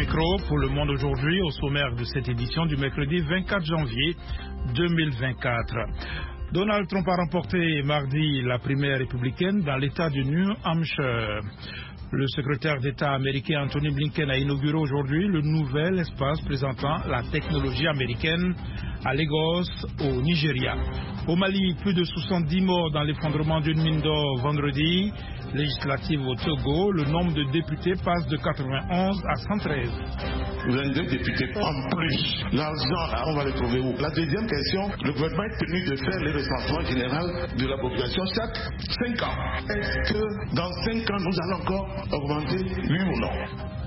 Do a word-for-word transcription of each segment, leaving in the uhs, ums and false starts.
micro pour Le Monde aujourd'hui, au sommaire de cette édition du mercredi vingt-quatre janvier deux mille vingt-quatre. Donald Trump a remporté mardi la primaire républicaine dans l'État du New Hampshire. Le secrétaire d'État américain Anthony Blinken a inauguré aujourd'hui le nouvel espace présentant la technologie américaine à Lagos, au Nigeria. Au Mali, plus de soixante-dix morts dans l'effondrement d'une mine d'or vendredi. Législative au Togo, le nombre de députés passe de quatre-vingt-onze à cent treize. Vous avez des députés en plus. L'argent, là, on va le trouver où? La deuxième question, le gouvernement est tenu de faire le recensement général de la population chaque cinq ans. Est-ce que dans cinq ans, nous allons encore augmenter, oui ou non?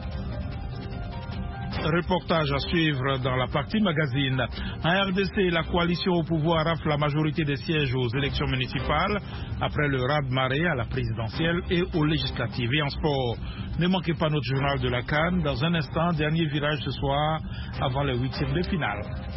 Reportage à suivre dans la partie magazine. En R D C, la coalition au pouvoir rafle la majorité des sièges aux élections municipales après le raz-de-marée à la présidentielle et aux législatives. Et en sport, ne manquez pas notre journal de la CAN. Dans un instant, dernier virage ce soir avant le huitième de finale.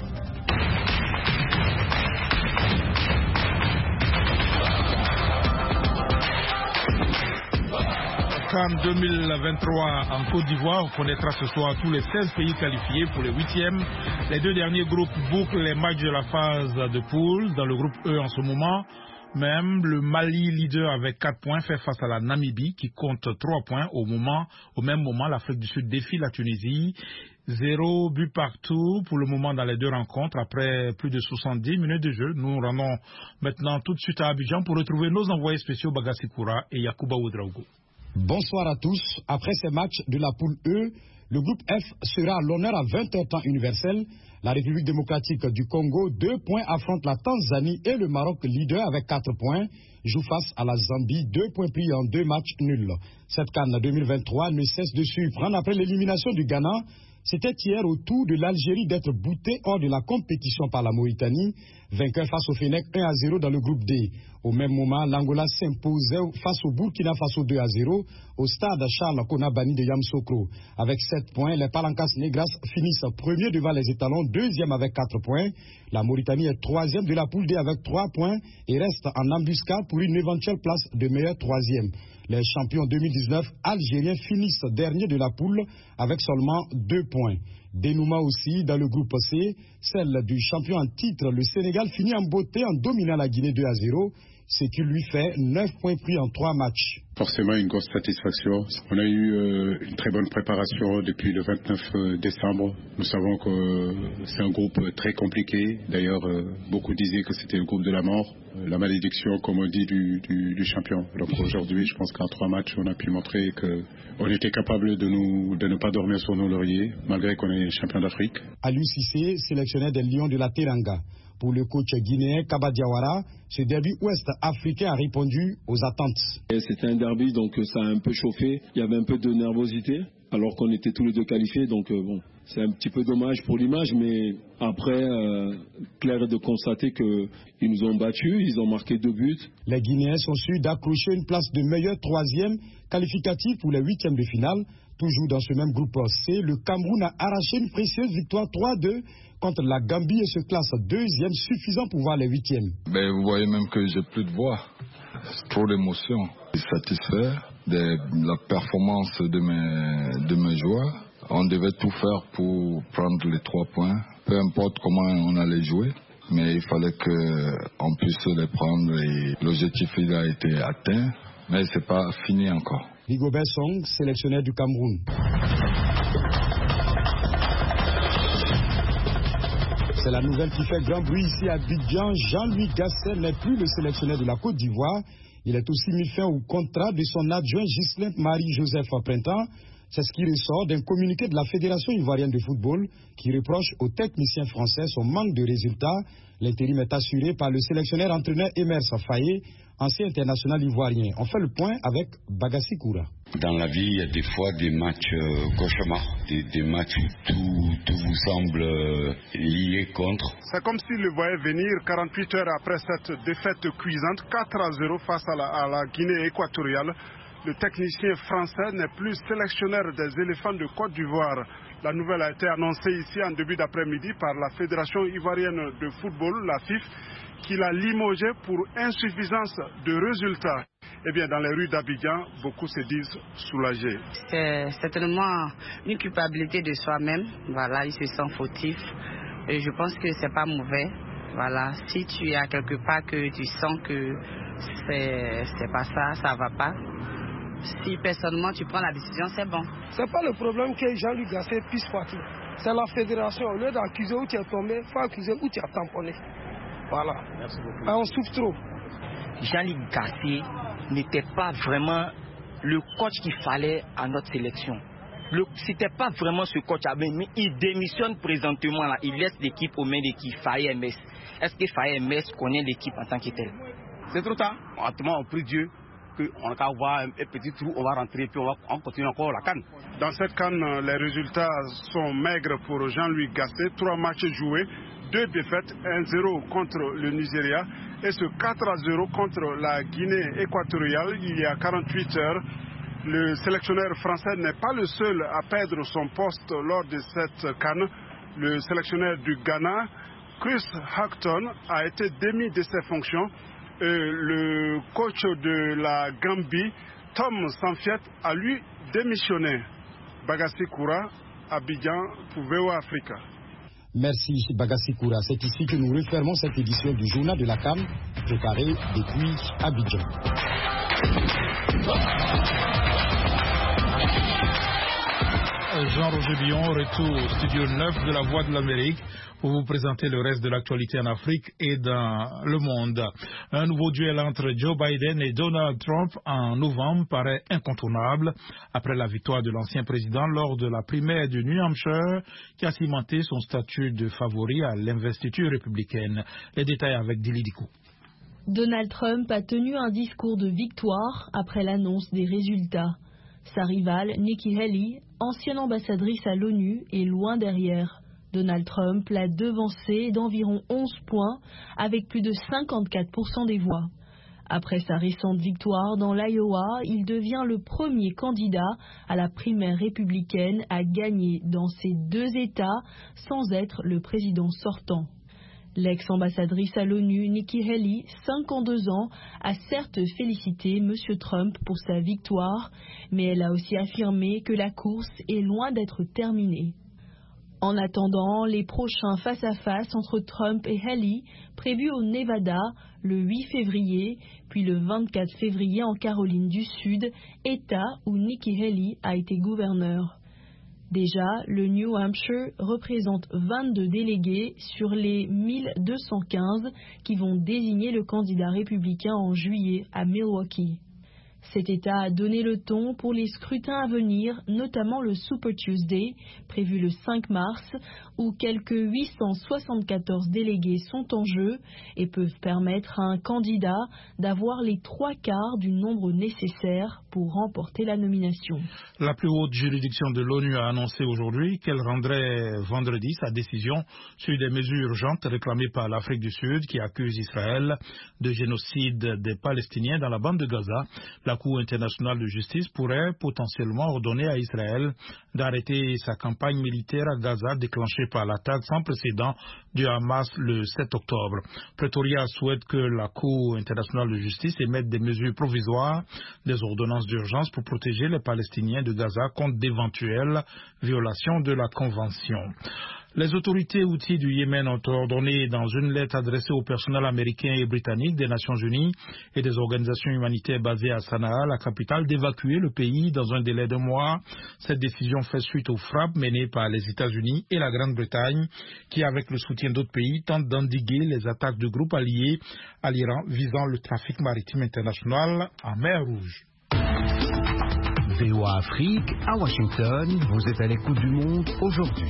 CAN deux mille vingt-trois en Côte d'Ivoire, on connaîtra ce soir tous les seize pays qualifiés pour les huitièmes. Les deux derniers groupes bouclent les matchs de la phase de poule. Dans le groupe E en ce moment, même le Mali, leader avec quatre points, fait face à la Namibie qui compte trois points. Au moment, au même moment, l'Afrique du Sud défie la Tunisie. Zéro but partout pour le moment dans les deux rencontres après plus de soixante-dix minutes de jeu. Nous rendons maintenant tout de suite à Abidjan pour retrouver nos envoyés spéciaux Bagassi Koura et Yacouba Ouedraogo. Bonsoir à tous. Après ces matchs de la poule E, le groupe F sera à l'honneur à vingt heures temps universel. La République démocratique du Congo, deux points, affronte la Tanzanie et le Maroc, leader avec quatre points, joue face à la Zambie, deux points pris en deux matchs nuls. Cette CAN deux mille vingt-trois ne cesse de surprendre après l'élimination du Ghana. C'était hier au tour de l'Algérie d'être boutée hors de la compétition par la Mauritanie, vainqueur face au Fennec un à zéro dans le groupe D. Au même moment, l'Angola s'imposait face au Burkina Faso deux à zéro au stade Charles Konabani de Yamoussoukro. Avec sept points, les Palancas Negras finissent premiers devant les étalons, deuxième avec quatre points. La Mauritanie est troisième de la poule D avec trois points et reste en embuscade pour une éventuelle place de meilleur troisième. Les champions deux mille dix-neuf algériens finissent dernier de la poule avec seulement deux points. Dénouement aussi dans le groupe C, celle du champion en titre, le Sénégal finit en beauté en dominant la Guinée deux à zéro, ce qui lui fait neuf points pris en trois matchs. Forcément une grosse satisfaction. On a eu euh, une très bonne préparation depuis le vingt-neuf décembre. Nous savons que euh, c'est un groupe très compliqué. D'ailleurs, euh, beaucoup disaient que c'était le groupe de la mort, euh, la malédiction, comme on dit, du, du, du champion. Donc aujourd'hui, je pense qu'en trois matchs, on a pu montrer qu'on était capable de, nous, de ne pas dormir sur nos lauriers, malgré qu'on est champion d'Afrique. Aliou Cissé, sélectionneur des Lions de la Teranga. Pour le coach guinéen Kaba Diawara, ce derby ouest-africain a répondu aux attentes. C'était un derby, donc ça a un peu chauffé. Il y avait un peu de nervosité, alors qu'on était tous les deux qualifiés. Donc euh, bon, c'est un petit peu dommage pour l'image, mais après, euh, clair est de constater qu'ils nous ont battus, ils ont marqué deux buts. Les Guinéens sont sûrs d'accrocher une place de meilleur troisième qualificatif pour les huitièmes de finale. Toujours dans ce même groupe C, le Cameroun a arraché une précieuse victoire trois à deux contre la Gambie et se classe deuxième, suffisant pour voir les huitièmes. Ben, vous voyez même que j'ai plus de voix. C'est trop d'émotion. Je suis satisfait de la performance de mes, de mes joueurs. On devait tout faire pour prendre les trois points, peu importe comment on allait jouer. Mais il fallait qu'on puisse les prendre et l'objectif il a été atteint, mais c'est pas fini encore. Rigobert Song, sélectionneur du Cameroun. C'est la nouvelle qui fait grand bruit ici à Abidjan. Jean-Louis Gasset n'est plus le sélectionneur de la Côte d'Ivoire. Il est aussi mis fin au contrat de son adjoint Ghislain Marie-Joseph Printemps. C'est ce qui ressort d'un communiqué de la Fédération ivoirienne de football qui reproche aux techniciens français son manque de résultats. L'intérim est assuré par le sélectionneur entraîneur Emer Safaye, ancien international ivoirien. On fait le point avec Bagassi Koura. Dans la vie, il y a des fois des matchs euh, cauchemars, des, des matchs où tout, tout vous semble euh, lié contre. C'est comme s'il le voyait venir quarante-huit heures après cette défaite cuisante, quatre à zéro face à la, à la Guinée équatoriale. Le technicien français n'est plus sélectionneur des éléphants de Côte d'Ivoire. La nouvelle a été annoncée ici en début d'après-midi par la Fédération ivoirienne de football, la F I F, qui l'a limogé pour insuffisance de résultats. Eh bien, dans les rues d'Abidjan, beaucoup se disent soulagés. C'est certainement une culpabilité de soi-même. Voilà, il se sent fautif. Et je pense que c'est pas mauvais. Voilà, si tu es à quelque part que tu sens que c'est, c'est pas ça, ça va pas. Si personnellement tu prends la décision, c'est bon. C'est pas le problème que Jean-Luc Gasset puisse partir. C'est la fédération. Au lieu d'accuser où tu es tombé, il faut accuser où tu as tamponné. Voilà. Merci beaucoup. Et on souffre trop. Jean-Luc Gasset n'était pas vraiment le coach qu'il fallait à notre sélection. Ce n'était pas vraiment ce coach, mais il démissionne présentement. Là. Il laisse l'équipe aux mains d'équipe Faye M S. Est-ce que Faye M S connaît l'équipe en tant que telle? C'est trop tard. Actuellement, on prie Dieu qu'on va avoir un petit trou, on va rentrer, puis on va on continue encore la CAN. Dans cette CAN, les résultats sont maigres pour Jean-Louis Gasset. Trois matchs joués, deux défaites, un zéro contre le Nigeria et ce quatre à zéro contre la Guinée équatoriale il y a quarante-huit heures. Le sélectionneur français n'est pas le seul à perdre son poste lors de cette CAN. Le sélectionneur du Ghana, Chris Hackton, a été démis de ses fonctions. Et le coach de la Gambie, Tom Sanfiet, a lui démissionné. Bagassi Koura, Abidjan pour V O A Africa. Merci Bagassi Koura. C'est ici que nous refermons cette édition du journal de la CAN, préparée depuis Abidjan. Jean-Roger Billon, retour au studio neuf de la Voix de l'Amérique pour vous présenter le reste de l'actualité en Afrique et dans le monde. Un nouveau duel entre Joe Biden et Donald Trump en novembre paraît incontournable après la victoire de l'ancien président lors de la primaire du New Hampshire qui a cimenté son statut de favori à l'investiture républicaine. Les détails avec Dili Dikou. Donald Trump a tenu un discours de victoire après l'annonce des résultats. Sa rivale, Nikki Haley, ancienne ambassadrice à l'ONU, est loin derrière. Donald Trump l'a devancé d'environ onze points avec plus de cinquante-quatre pour cent des voix. Après sa récente victoire dans l'Iowa, il devient le premier candidat à la primaire républicaine à gagner dans ces deux États sans être le président sortant. L'ex-ambassadrice à l'ONU, Nikki Haley, cinquante-deux ans, a certes félicité M. Trump pour sa victoire, mais elle a aussi affirmé que la course est loin d'être terminée. En attendant, les prochains face-à-face entre Trump et Haley, prévus au Nevada le huit février, puis le vingt-quatre février en Caroline du Sud, État où Nikki Haley a été gouverneur. Déjà, le New Hampshire représente vingt-deux délégués sur les mille deux cent quinze qui vont désigner le candidat républicain en juillet à Milwaukee. Cet État a donné le ton pour les scrutins à venir, notamment le Super Tuesday, prévu le cinq mars, où quelques huit cent soixante-quatorze délégués sont en jeu et peuvent permettre à un candidat d'avoir les trois quarts du nombre nécessaire pour remporter la nomination. La plus haute juridiction de l'ONU a annoncé aujourd'hui qu'elle rendrait vendredi sa décision sur des mesures urgentes réclamées par l'Afrique du Sud qui accuse Israël de génocide des Palestiniens dans la bande de Gaza. La Cour internationale de justice pourrait potentiellement ordonner à Israël d'arrêter sa campagne militaire à Gaza déclenchée par l'attaque sans précédent du Hamas le sept octobre. Pretoria souhaite que la Cour internationale de justice émette des mesures provisoires, des ordonnances d'urgence pour protéger les Palestiniens de Gaza contre d'éventuelles violations de la Convention. Les autorités outils du Yémen ont ordonné dans une lettre adressée au personnel américain et britannique des Nations Unies et des organisations humanitaires basées à Sanaa, la capitale, d'évacuer le pays dans un délai de mois. Cette décision fait suite aux frappes menées par les États-Unis et la Grande-Bretagne qui, avec le soutien d'autres pays, tentent d'endiguer les attaques de groupes alliés à l'Iran visant le trafic maritime international en mer Rouge. V O A Afrique, à Washington, vous êtes à l'écoute du monde aujourd'hui.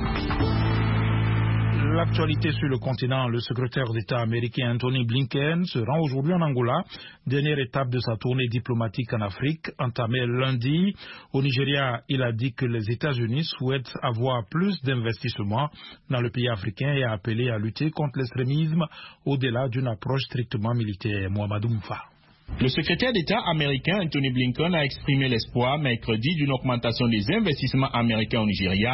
L'actualité sur le continent, le secrétaire d'État américain Anthony Blinken se rend aujourd'hui en Angola, dernière étape de sa tournée diplomatique en Afrique, entamée lundi. Au Nigeria, il a dit que les États-Unis souhaitent avoir plus d'investissements dans le pays africain et a appelé à lutter contre l'extrémisme au-delà d'une approche strictement militaire. Mohamed Oumfa. Le secrétaire d'État américain Anthony Blinken a exprimé l'espoir mercredi d'une augmentation des investissements américains au Nigeria,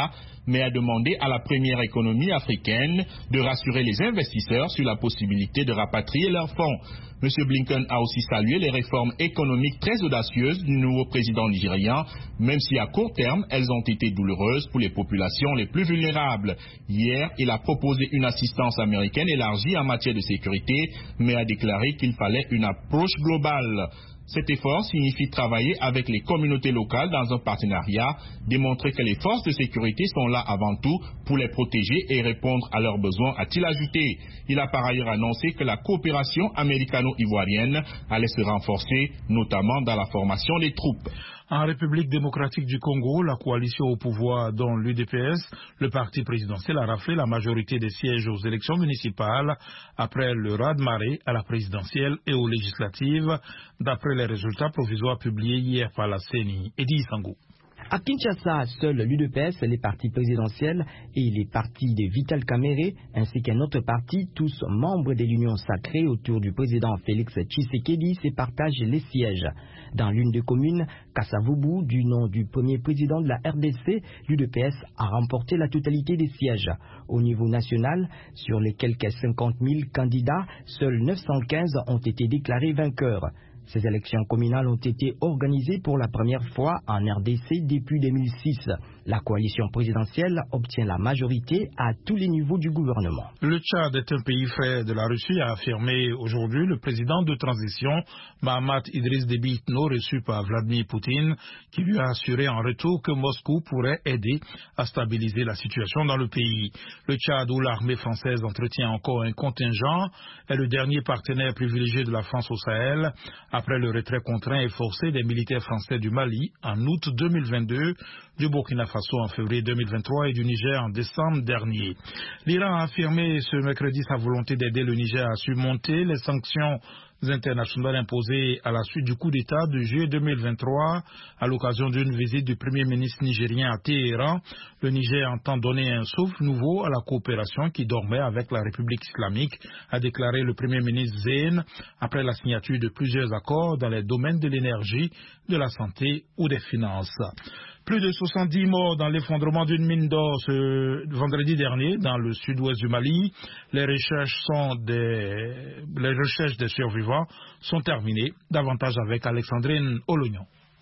mais a demandé à la première économie africaine de rassurer les investisseurs sur la possibilité de rapatrier leurs fonds. M. Blinken a aussi salué les réformes économiques très audacieuses du nouveau président nigérian, même si à court terme, elles ont été douloureuses pour les populations les plus vulnérables. Hier, il a proposé une assistance américaine élargie en matière de sécurité, mais a déclaré qu'il fallait une approche globale. Cet effort signifie travailler avec les communautés locales dans un partenariat, démontrer que les forces de sécurité sont là avant tout pour les protéger et répondre à leurs besoins, a-t-il ajouté. Il a par ailleurs annoncé que la coopération américano-ivoirienne allait se renforcer, notamment dans la formation des troupes. En République démocratique du Congo, la coalition au pouvoir, dont l'U D P S, le parti présidentiel, a raflé la majorité des sièges aux élections municipales après le raz-de-marée à la présidentielle et aux législatives, d'après les résultats provisoires publiés hier par la C E N I. Eddie Sango. À Kinshasa, seul l'U D P S, les partis présidentiels et les partis de Vital Kamerhe, ainsi qu'un autre parti, tous membres de l'Union sacrée autour du président Félix Tshisekedi, se partagent les sièges. Dans l'une des communes, Kassavubu, du nom du premier président de la R D C, l'U D P S a remporté la totalité des sièges. Au niveau national, sur les quelques cinquante mille candidats, seuls neuf cent quinze ont été déclarés vainqueurs. Ces élections communales ont été organisées pour la première fois en R D C depuis deux mille six. La coalition présidentielle obtient la majorité à tous les niveaux du gouvernement. Le Tchad est un pays frère de la Russie, a affirmé aujourd'hui le président de transition Mahamat Idriss Déby Itno, reçu par Vladimir Poutine, qui lui a assuré en retour que Moscou pourrait aider à stabiliser la situation dans le pays. Le Tchad, où l'armée française entretient encore un contingent, est le dernier partenaire privilégié de la France au Sahel, après le retrait contraint et forcé des militaires français du Mali en août deux mille vingt-deux, du Burkina Faso en février deux mille vingt-trois et du Niger en décembre dernier. L'Iran a affirmé ce mercredi sa volonté d'aider le Niger à surmonter les sanctions internationales imposées à la suite du coup d'État de juillet deux mille vingt-trois à l'occasion d'une visite du Premier ministre nigérien à Téhéran. Le Niger entend donner un souffle nouveau à la coopération qui dormait avec la République islamique, a déclaré le Premier ministre Zeyn après la signature de plusieurs accords dans les domaines de l'énergie, de la santé ou des finances. Plus de soixante-dix morts dans l'effondrement d'une mine d'or ce vendredi dernier dans le sud-ouest du Mali. Les recherches, sont des... Les recherches des survivants sont terminées. Davantage avec Alexandrine Olognon.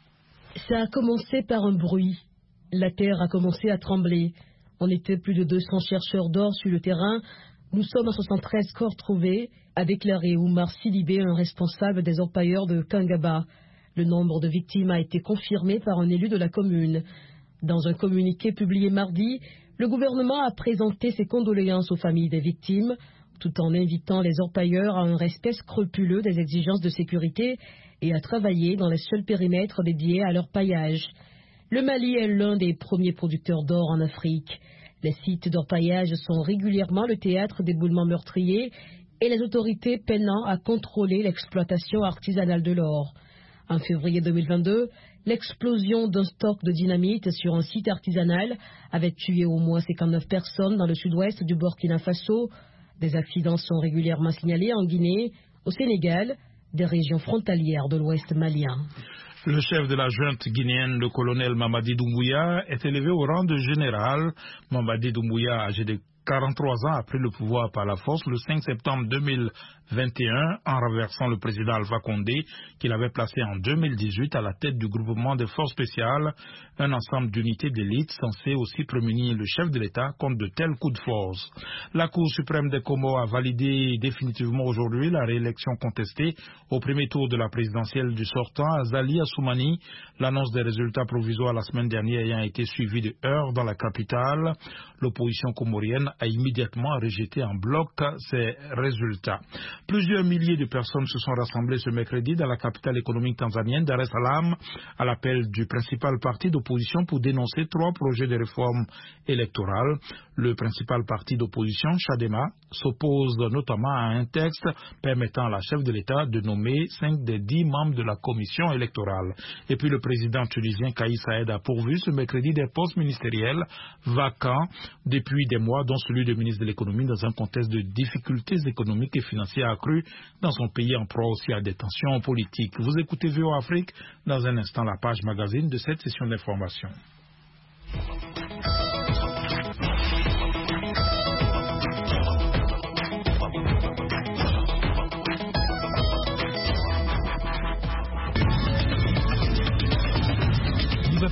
Ça a commencé par un bruit. La terre a commencé à trembler. On était plus de deux cents chercheurs d'or sur le terrain. Nous sommes à soixante-treize corps trouvés, a déclaré Oumar Sidibé, un responsable des orpailleurs de Kangaba. Le nombre de victimes a été confirmé par un élu de la commune. Dans un communiqué publié mardi, le gouvernement a présenté ses condoléances aux familles des victimes, tout en invitant les orpailleurs à un respect scrupuleux des exigences de sécurité et à travailler dans les seuls périmètres dédiés à leur paillage. Le Mali est l'un des premiers producteurs d'or en Afrique. Les sites d'orpaillage sont régulièrement le théâtre d'éboulements meurtriers et les autorités peinant à contrôler l'exploitation artisanale de l'or. En février deux mille vingt-deux, l'explosion d'un stock de dynamite sur un site artisanal avait tué au moins cinquante-neuf personnes dans le sud-ouest du Burkina Faso. Des accidents sont régulièrement signalés en Guinée, au Sénégal, des régions frontalières de l'ouest malien. Le chef de la junte guinéenne, le colonel Mamadi Doumbouya, est élevé au rang de général. Mamadi Doumbouya, âgé de quarante-trois ans, a pris le pouvoir par la force le cinq septembre deux mille vingt et un en renversant le président Alpha Condé qu'il avait placé en deux mille dix-huit à la tête du groupement des forces spéciales, un ensemble d'unités d'élite censé aussi prémunir le chef de l'État contre de tels coups de force. La Cour suprême des Comores a validé définitivement aujourd'hui la réélection contestée au premier tour de la présidentielle du sortant Azali Assoumani, l'annonce des résultats provisoires la semaine dernière ayant été suivie de heurts dans la capitale. L'opposition comorienne a immédiatement rejeté en bloc ces résultats. Plusieurs milliers de personnes se sont rassemblées ce mercredi dans la capitale économique tanzanienne, Dar es Salaam, à l'appel du principal parti d'opposition pour dénoncer trois projets de réforme électorale. Le principal parti d'opposition, Chadema, s'oppose notamment à un texte permettant à la chef de l'État de nommer cinq des dix membres de la commission électorale. Et puis le président tunisien Kais Saïed a pourvu ce mercredi des postes ministériels vacants depuis des mois, dont celui de ministre de l'économie, dans un contexte de difficultés économiques et financières accrues dans son pays, en proie aussi à des tensions politiques. Vous écoutez V O A Afrique, dans un instant la page magazine de cette session d'information.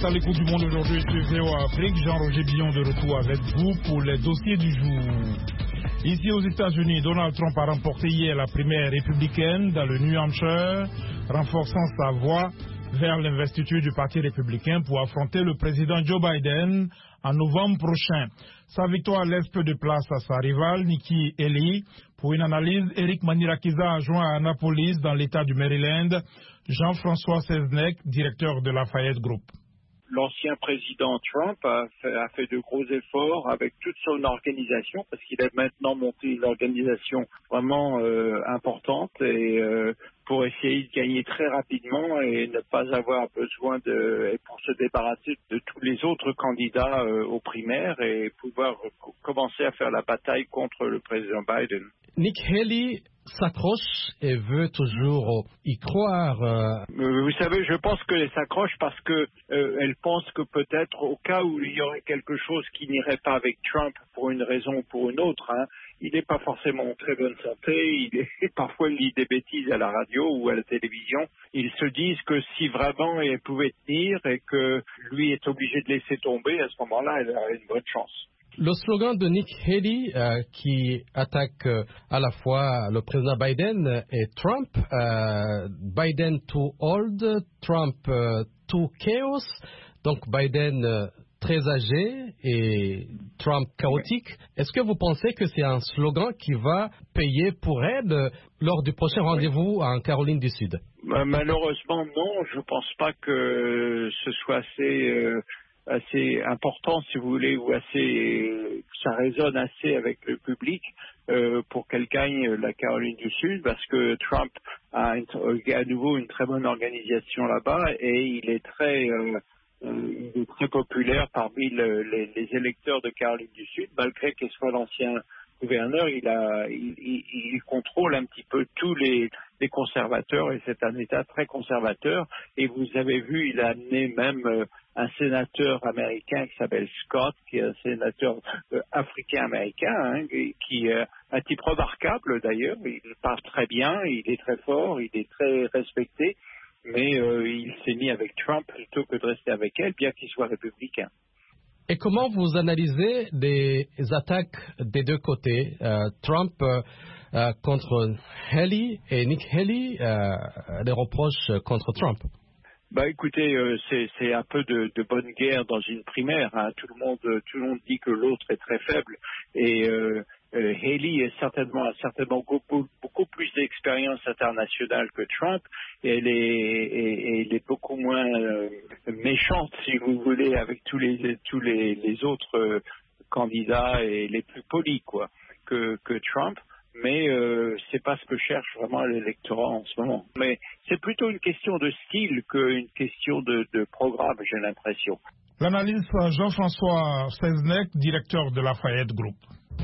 êtes à l'écoute du monde aujourd'hui sur V O A Afrique. Jean-Roger Billon de retour avec vous pour les dossiers du jour. Ici aux États-Unis, Donald Trump a remporté hier la primaire républicaine dans le New Hampshire, renforçant sa voix vers l'investiture du Parti républicain pour affronter le président Joe Biden en novembre prochain. Sa victoire laisse peu de place à sa rivale Nikki Haley. Pour une analyse, Eric Manirakiza a joint à Annapolis dans l'État du Maryland Jean-François Seznec, directeur de Lafayette Group. L'ancien président Trump a fait, a fait de gros efforts avec toute son organisation parce qu'il a maintenant monté une organisation vraiment euh, importante et euh, pour essayer de gagner très rapidement et ne pas avoir besoin de, et pour se débarrasser de tous les autres candidats euh, aux primaires et pouvoir commencer à faire la bataille contre le président Biden. Nick Haley s'accroche et veut toujours y croire. Euh... Vous savez, je pense qu'elle s'accroche parce que euh, elle pense que peut-être au cas où il y aurait quelque chose qui n'irait pas avec Trump pour une raison ou pour une autre, hein, il n'est pas forcément en très bonne santé, il est, parfois il lit des bêtises à la radio ou à la télévision. Ils se disent que si vraiment elle pouvait tenir et que lui est obligé de laisser tomber, à ce moment-là, elle a une bonne chance. Le slogan de Nick Haley, euh, qui attaque euh, à la fois le président Biden et Trump, euh, Biden too old, Trump euh, too chaos, donc Biden euh, très âgé et Trump chaotique. Est-ce que vous pensez que c'est un slogan qui va payer pour elle euh, lors du prochain rendez-vous en Caroline du Sud? Malheureusement, non. Je ne pense pas que ce soit assez... Euh... assez important, si vous voulez, ou assez, ça résonne assez avec le public euh, pour qu'elle gagne la Caroline du Sud, parce que Trump a une, à nouveau une très bonne organisation là-bas et il est très, euh, euh, il est très populaire parmi le, les, les électeurs de Caroline du Sud, malgré qu'il soit l'ancien gouverneur, il, a, il, il, il contrôle un petit peu tous les, les conservateurs et c'est un État très conservateur. Et vous avez vu, il a amené même euh, un sénateur américain qui s'appelle Scott, qui est un sénateur euh, africain-américain, hein, qui est un type remarquable d'ailleurs. Il parle très bien, il est très fort, il est très respecté, mais euh, il s'est mis avec Trump plutôt que de rester avec elle, bien qu'il soit républicain. Et comment vous analysez les attaques des deux côtés, euh, Trump euh, euh, contre Haley et Nick Haley, euh, les reproches contre Trump? Bah écoutez, euh, c'est, c'est un peu de, de bonne guerre dans une primaire. Hein. Tout le monde, tout le monde dit que l'autre est très faible et euh, euh, Haley est certainement a certainement beaucoup, beaucoup plus d'expérience internationale que Trump. Et elle est, et, et elle est beaucoup moins euh, méchante, si vous voulez, avec tous les tous les, les autres euh, candidats et les plus polis, quoi, que que Trump. Mais euh, c'est pas ce que cherche vraiment l'électorat en ce moment. Mais c'est plutôt une question de style qu'une question de, de programme, j'ai l'impression. L'analyse Jean-François Seznec, directeur de Lafayette Group.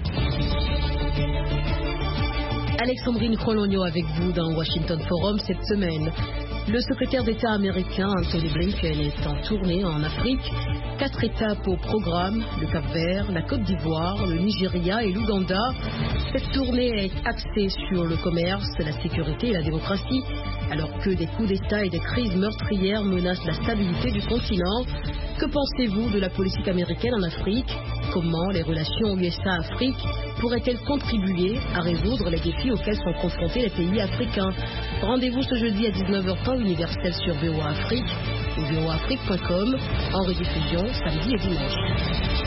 Alexandrine Cologno avec vous dans Washington Forum cette semaine. Le secrétaire d'État américain Anthony Blinken est en tournée en Afrique. Quatre étapes au programme, le Cap-Vert, la Côte d'Ivoire, le Nigeria et l'Ouganda. Cette tournée est axée sur le commerce, la sécurité et la démocratie, alors que des coups d'État et des crises meurtrières menacent la stabilité du continent. Que pensez-vous de la politique américaine en Afrique? Comment les relations U S A-Afrique pourraient-elles contribuer à résoudre les défis auxquels sont confrontés les pays africains? Rendez-vous ce jeudi à dix-neuf heures temps universel sur V O A Afrique ou V O A Afrique point com, en rediffusion samedi et dimanche.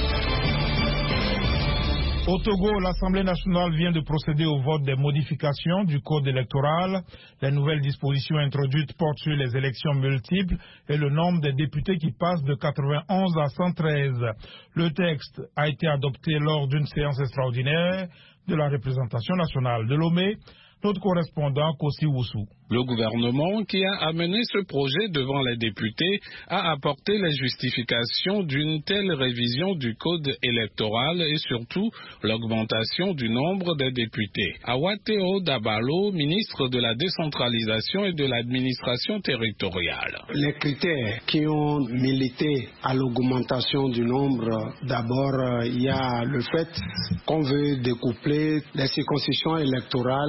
Au Togo, l'Assemblée nationale vient de procéder au vote des modifications du code électoral. Les nouvelles dispositions introduites portent sur les élections multiples et le nombre des députés qui passe de quatre-vingt-onze à cent treize. Le texte a été adopté lors d'une séance extraordinaire de la représentation nationale de Lomé. Notre correspondant Kossi Woussou. Le gouvernement qui a amené ce projet devant les députés a apporté les justifications d'une telle révision du code électoral et surtout l'augmentation du nombre des députés. Awateo Dabalo, ministre de la décentralisation et de l'administration territoriale. Les critères qui ont milité à l'augmentation du nombre, d'abord il y a le fait qu'on veut découpler les circonscriptions électorales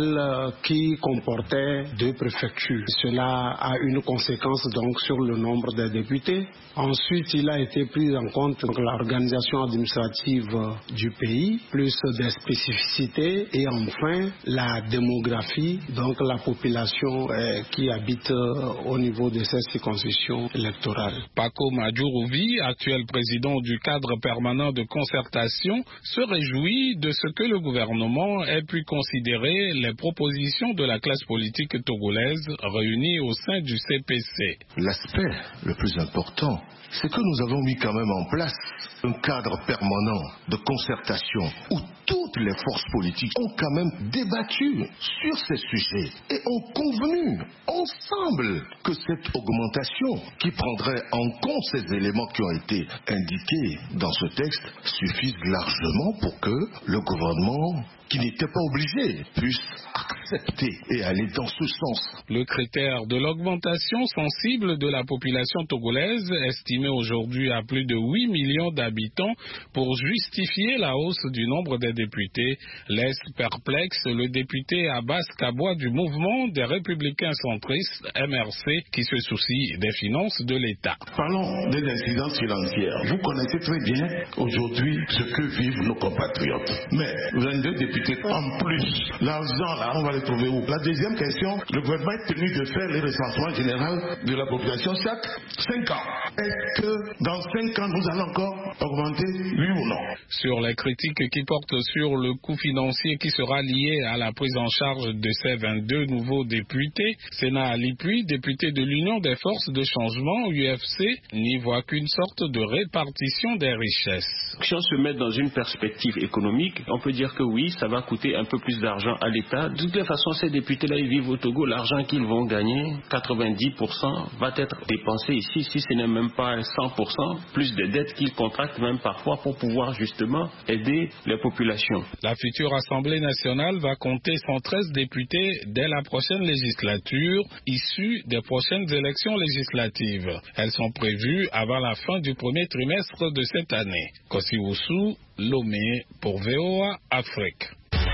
euh, qui comportait deux préfectures. Cela a une conséquence donc sur le nombre des députés. Ensuite, il a été pris en compte l'organisation administrative du pays, plus des spécificités, et enfin la démographie, donc la population euh, qui habite euh, au niveau de ces circonscriptions électorales. Paco Madjourouvi, actuel président du cadre permanent de concertation, se réjouit de ce que le gouvernement ait pu considérer les propositions de la classe politique togolaise réunie au sein du C P C. L'aspect le plus important, c'est que nous avons mis quand même en place un cadre permanent de concertation où toutes les forces politiques ont quand même débattu sur ces sujets et ont convenu ensemble que cette augmentation qui prendrait en compte ces éléments qui ont été indiqués dans ce texte suffise largement pour que le gouvernement, qui n'était pas obligé, puisse accepter et aller dans ce sens. Le critère de l'augmentation sensible de la population togolaise, estimée aujourd'hui à plus de huit millions d'habitants, pour justifier la hausse du nombre des députés, laisse perplexe le député Abbas Kaboua du mouvement des Républicains centristes, M R C, qui se soucie des finances de l'État. Parlons des incidences financières. Vous connaissez très bien aujourd'hui ce que vivent nos compatriotes. Mais vingt-deux députés en plus, l'argent là, on va le trouver où? La deuxième question, le gouvernement est tenu de faire les recensements généraux de la population chaque cinq ans. Est-ce que dans cinq ans, nous allons encore augmenter, oui ou non? Sur les critiques qui portent sur le coût financier qui sera lié à la prise en charge de ces vingt-deux nouveaux députés, Sénat Alipuy, député de l'Union des forces de changement, U F C, n'y voit qu'une sorte de répartition des richesses. Si on se met dans une perspective économique, on peut dire que oui, ça va coûter un peu plus d'argent à l'État. De toutes les façons, ces députés-là, ils vivent au Togo. L'argent qu'ils vont gagner, quatre-vingt-dix pour cent, va être dépensé ici, si ce n'est même pas cent pour cent, plus de dettes qu'ils contractent même parfois pour pouvoir justement aider les populations. La future Assemblée nationale va compter cent treize députés dès la prochaine législature, issus des prochaines élections législatives. Elles sont prévues avant la fin du premier trimestre de cette année. Kossi Wusu, Lomé pour V O A Afrique.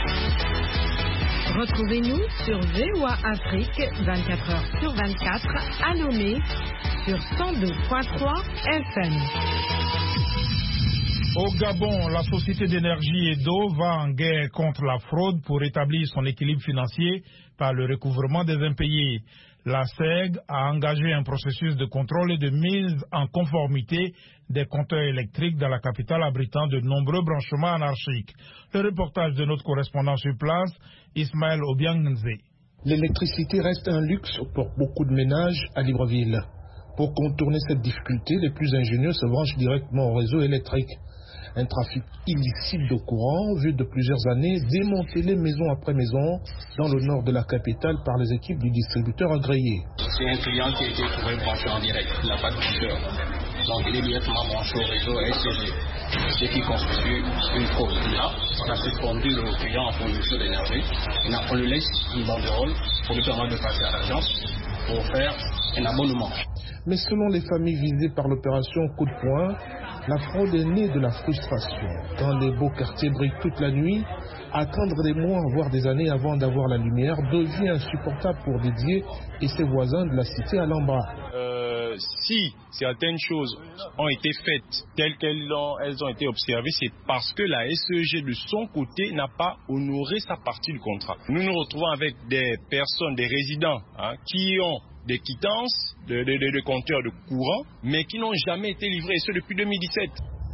Retrouvez-nous sur V O A Afrique vingt-quatre heures sur vingt-quatre à Lomé sur cent deux virgule trois F M. Au Gabon, la Société d'énergie et d'eau va en guerre contre la fraude pour établir son équilibre financier par le recouvrement des impayés. La S E G a engagé un processus de contrôle et de mise en conformité des compteurs électriques dans la capitale abritant de nombreux branchements anarchiques. Le reportage de notre correspondant sur place, Ismaël Obiang-Nze. L'électricité reste un luxe pour beaucoup de ménages à Libreville. Pour contourner cette difficulté, les plus ingénieux se branchent directement au réseau électrique. Un trafic illicite de courant, vu de plusieurs années, démantelé maison après maison dans le nord de la capitale par les équipes du distributeur agréé. C'est un client qui a été trouvé branché en direct, il n'a pas de compteur. Donc il est directement branché au réseau S C G, ce qui constitue une fraude. Là, on a suspendu le client en fourniture d'énergie, on lui laisse une banderole pour lui permettre de passer à l'agence pour faire un abonnement. Mais selon les familles visées par l'opération Coup de poing, la fraude est née de la frustration. Quand les beaux quartiers brillent toute la nuit, attendre des mois, voire des années avant d'avoir la lumière devient insupportable pour Didier et ses voisins de la cité à l'Ambra. Euh, si certaines choses ont été faites telles qu'elles ont, elles ont été observées, c'est parce que la S E G de son côté n'a pas honoré sa partie du contrat. Nous nous retrouvons avec des personnes, des résidents hein, qui ont des quittances de, de, de, de compteurs de courant, mais qui n'ont jamais été livrés, et ce depuis deux mille dix-sept.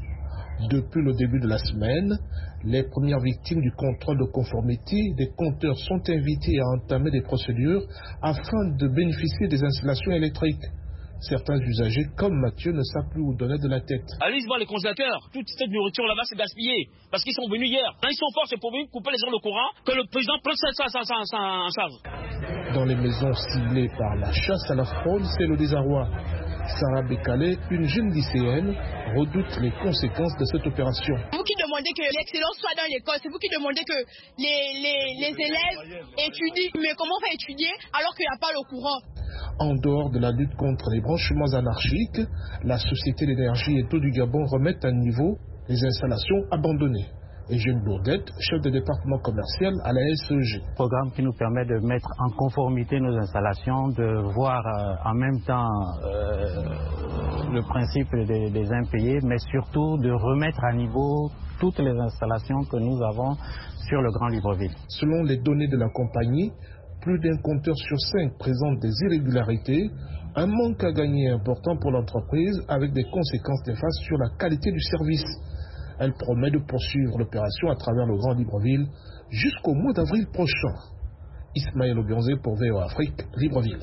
Depuis le début de la semaine, les premières victimes du contrôle de conformité des compteurs sont invitées à entamer des procédures afin de bénéficier des installations électriques. Certains usagers, comme Mathieu, ne savent plus où donner de la tête. Allez voir les congélateurs. Toute cette nourriture là-bas, c'est gaspillé. Parce qu'ils sont venus hier. Quand ils sont forts, c'est pour venir couper les gens de courant, que le président prenne ça, ça, ça, ça, ça en charge. Dans les maisons ciblées par la chasse à la fraude, c'est le désarroi. Sarah Bekale, une jeune lycéenne, redoute les conséquences de cette opération. C'est vous qui demandez que l'excellence soit dans l'école, c'est vous qui demandez que les, les, les élèves étudient. Mais comment on va étudier alors qu'il n'y a pas le courant? En dehors de la lutte contre les branchements anarchiques, la Société d'énergie et d'eau du Gabon remet à niveau les installations abandonnées. Eugène Bourdette, chef de département commercial à la S E G. Programme qui nous permet de mettre en conformité nos installations, de voir euh, en même temps euh, le principe des, des impayés, mais surtout de remettre à niveau toutes les installations que nous avons sur le Grand Libreville. Selon les données de la compagnie, plus d'un compteur sur cinq présente des irrégularités, un manque à gagner important pour l'entreprise avec des conséquences néfastes sur la qualité du service. Elle promet de poursuivre l'opération à travers le Grand Libreville jusqu'au mois d'avril prochain. Ismaël Obionzé pour V O A Afrique, Libreville.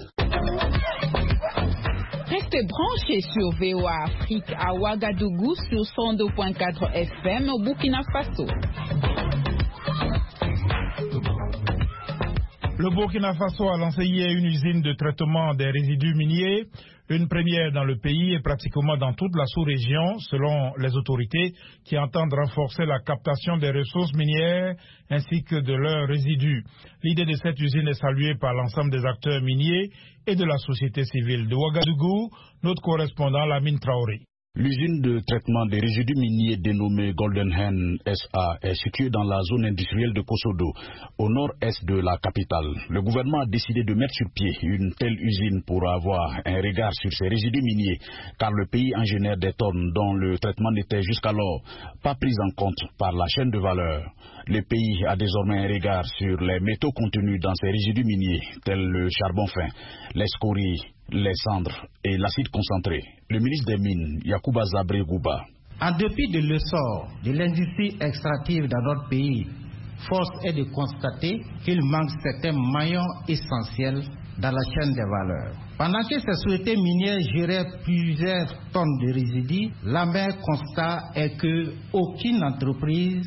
Restez branchés sur V O A Afrique à Ouagadougou sur cent deux virgule quatre F M au Burkina Faso. Le Burkina Faso a lancé hier une usine de traitement des résidus miniers, une première dans le pays et pratiquement dans toute la sous-région, selon les autorités qui entendent renforcer la captation des ressources minières ainsi que de leurs résidus. L'idée de cette usine est saluée par l'ensemble des acteurs miniers et de la société civile. De Ouagadougou, notre correspondant Lamine Traoré. L'usine de traitement des résidus miniers dénommée Golden Hen S A est située dans la zone industrielle de Kosodo, au nord-est de la capitale. Le gouvernement a décidé de mettre sur pied une telle usine pour avoir un regard sur ces résidus miniers, car le pays en génère des tonnes dont le traitement n'était jusqu'alors pas pris en compte par la chaîne de valeur. Le pays a désormais un regard sur les métaux contenus dans ces résidus miniers, tels le charbon fin, les scories, les cendres et l'acide concentré. Le ministre des Mines, Yacouba Zabré Gouba. En dépit de l'essor de l'industrie extractive dans notre pays, force est de constater qu'il manque certains maillons essentiels dans la chaîne des valeurs. Pendant que ces sociétés minières géraient plusieurs tonnes de résidus, l'amer constat est qu'aucune entreprise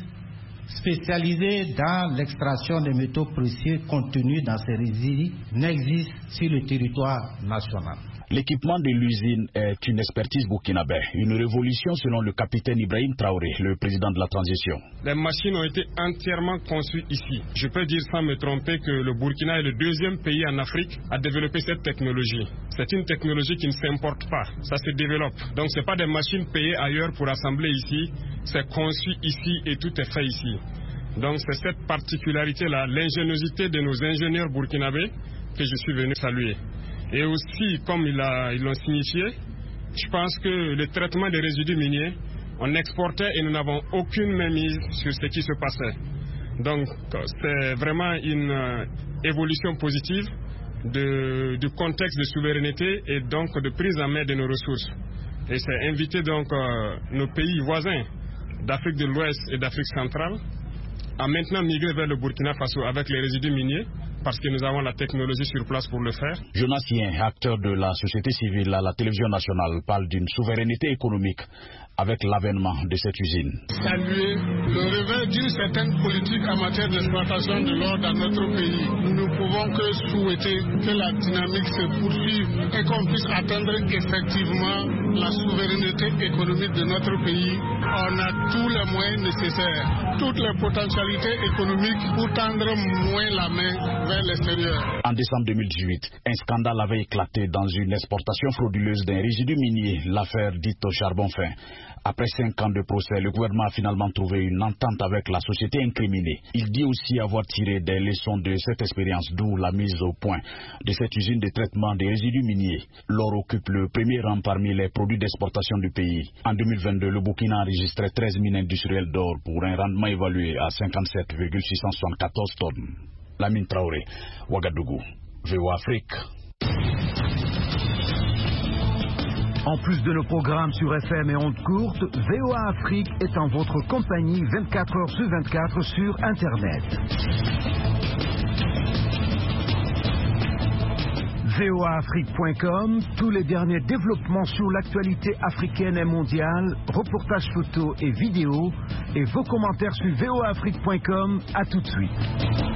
spécialisée dans l'extraction des métaux précieux contenus dans ces résidus n'existe sur le territoire national. L'équipement de l'usine est une expertise burkinabé, une révolution selon le capitaine Ibrahim Traoré, le président de la transition. Les machines ont été entièrement conçues ici. Je peux dire sans me tromper que le Burkina est le deuxième pays en Afrique à développer cette technologie. C'est une technologie qui ne s'importe pas, ça se développe. Donc ce n'est pas des machines payées ailleurs pour assembler ici, c'est conçu ici et tout est fait ici. Donc c'est cette particularité-là, l'ingéniosité de nos ingénieurs burkinabés que je suis venu saluer. Et aussi, comme ils l'ont signifié, je pense que le traitement des résidus miniers, on exportait et nous n'avons aucune mainmise sur ce qui se passait. Donc, c'est vraiment une euh, évolution positive de, du contexte de souveraineté et donc de prise en main de nos ressources. Et c'est inviter donc euh, nos pays voisins d'Afrique de l'Ouest et d'Afrique centrale à maintenant migrer vers le Burkina Faso avec les résidus miniers, parce que nous avons la technologie sur place pour le faire. Jonas Yen, acteur de la société civile à la télévision nationale, parle d'une souveraineté économique avec l'avènement de cette usine. Saluer le réveil d'une certaine politique en matière d'exploitation de l'or dans notre pays. Nous ne pouvons que souhaiter que la dynamique se poursuive et qu'on puisse atteindre effectivement la souveraineté économique de notre pays. On a tous les moyens nécessaires, toutes les potentialités économiques pour tendre moins la main vers l'extérieur. En décembre deux mille dix-huit, un scandale avait éclaté dans une exportation frauduleuse d'un résidu minier, l'affaire dite au charbon fin. Après cinq ans de procès, le gouvernement a finalement trouvé une entente avec la société incriminée. Il dit aussi avoir tiré des leçons de cette expérience, d'où la mise au point de cette usine de traitement des résidus miniers. L'or occupe le premier rang parmi les produits d'exportation du pays. En deux mille vingt-deux, le Burkina a enregistré treize mines industrielles d'or pour un rendement évalué à cinquante-sept virgule six cent soixante-quatorze tonnes. Lamine Traoré, Ouagadougou, V O A Afrique. En plus de nos programmes sur F M et ondes courtes, V O A Afrique est en votre compagnie vingt-quatre heures sur vingt-quatre sur Internet. V O A Afrique point com, tous les derniers développements sur l'actualité africaine et mondiale, reportages photos et vidéos, et vos commentaires sur V O A Afrique point com. À tout de suite.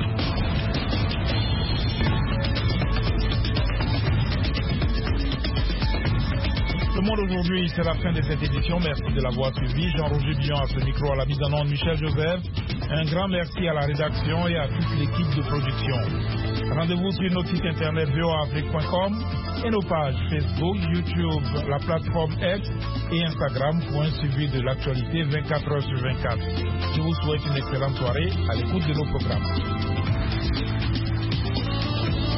Le monde aujourd'hui, c'est la fin de cette édition. Merci de l'avoir suivi. Jean-Roger Billon à ce micro, à la mise en onde, Michel Joseph. Un grand merci à la rédaction et à toute l'équipe de production. Rendez-vous sur notre site internet V O A Afrique point com. et nos pages Facebook, YouTube, la plateforme X et Instagram pour un suivi de l'actualité vingt-quatre heures sur vingt-quatre. Je vous souhaite une excellente soirée à l'écoute de nos programmes.